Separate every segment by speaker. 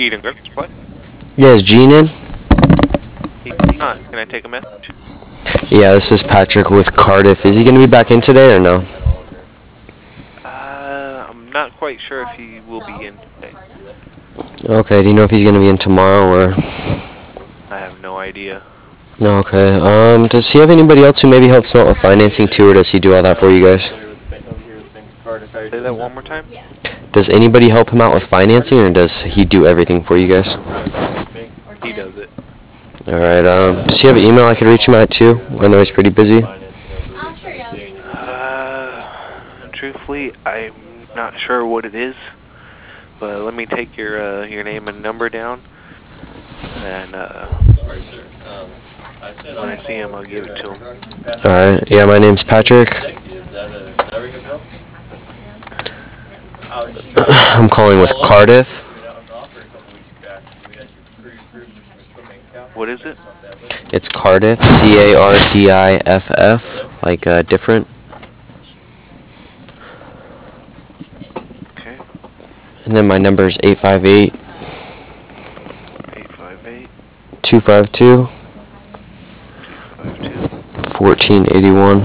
Speaker 1: Eden Griffiths, what?
Speaker 2: Yeah, is Gene in?
Speaker 1: He's not. Can I take a message?
Speaker 2: Yeah, this is Patrick with Cardiff. Is he going to be back in today or no?
Speaker 1: I'm not quite sure if he will be in today.
Speaker 2: Okay, do you know if he's going to be in tomorrow or?
Speaker 1: I have no idea.
Speaker 2: No, okay. Does he have anybody else who maybe helps him out with financing too, or does he do all that for you guys?
Speaker 1: Say that one more time?
Speaker 2: Does anybody help him out with financing, or does he do everything for you guys?
Speaker 1: He does it.
Speaker 2: Alright, does he have an email I could reach him at too? I know he's pretty busy.
Speaker 1: Truthfully, I'm not sure what it is, but let me take your name and number down, and when I see him, I'll give it to him.
Speaker 2: Alright, yeah, my name's Patrick. I'm calling with Cardiff.
Speaker 1: What is it?
Speaker 2: It's Cardiff, C-A-R-D-I-F-F, like different.
Speaker 1: Okay.
Speaker 2: And then my number is 858
Speaker 1: 858
Speaker 2: 252
Speaker 1: 252
Speaker 2: 1481.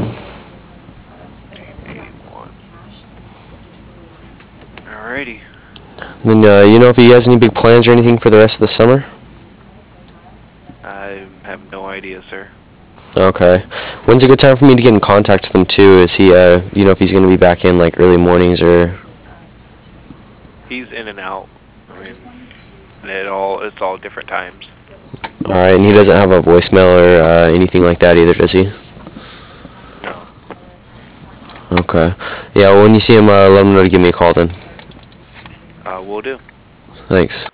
Speaker 1: 1481. Alrighty.
Speaker 2: Then you know if he has any big plans or anything for the rest of the summer?
Speaker 1: I have no idea, sir.
Speaker 2: Okay. When's a good time for me to get in contact with him too? Is he, you know, if he's going to be back in like early mornings or?
Speaker 1: He's in and out. I mean, it's all different times.
Speaker 2: All right, and he doesn't have a voicemail or anything like that either, does he?
Speaker 1: No.
Speaker 2: Okay. Yeah. Well, when you see him, let him know to give me a call then.
Speaker 1: Will do.
Speaker 2: Thanks.